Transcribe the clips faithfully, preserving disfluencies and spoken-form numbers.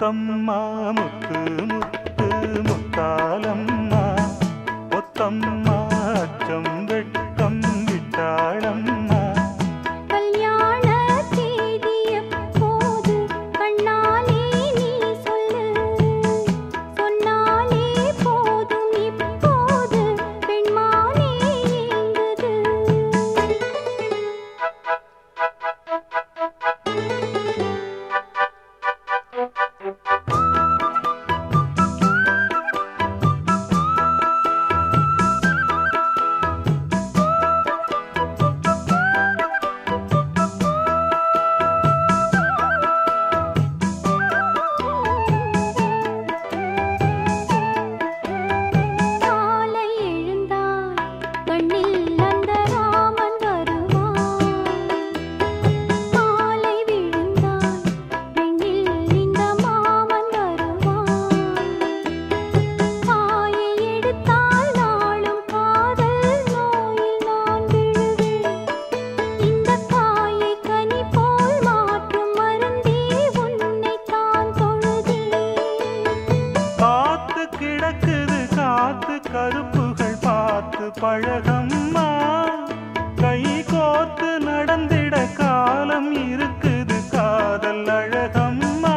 முத்தம்மா முத்து முத்து முத்தாலம்மா முத்தம்மா அச்சம் வெட்கம் விட்டாளம்மா கல்யாண தேதி எப்போது கண்ணாலே நீ சொல்லு சொன்னாலே போதும் இப்போது பெண்மானே எங்குது கருப்புகள் பார்த்து பழகம்மா கை கோர்த்து நடந்திட காலம் இருக்குது காதல் அழகம்மா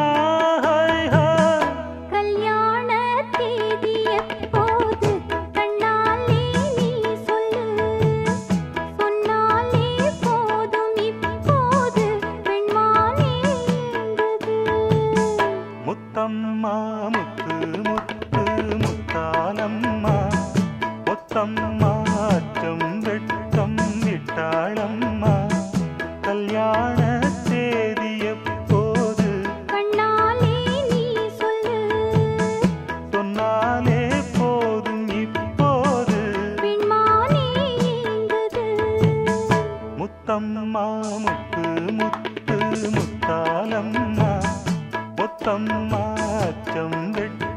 கல்யாண தேதி எப்போது கண்ணாலே நீ சொல்லு சொன்னாலே போதும் இப்போது பெண்மானே எங்குது முத்தம்மா முத்து முத்து முத்தாலம்மா முத்தம்மா அச்சம் வெட்கம் விட்டாளம்மா கல்யாண தேதி எப்போது கண்ணாலே நீ சொல்லு சொன்னாலே போதும் இப்போது பெண்மானே எங்குது முத்தம்மா முத்து முத்து முத்தாலம்மா முத்தம்மா அச்சம் வெட்கம்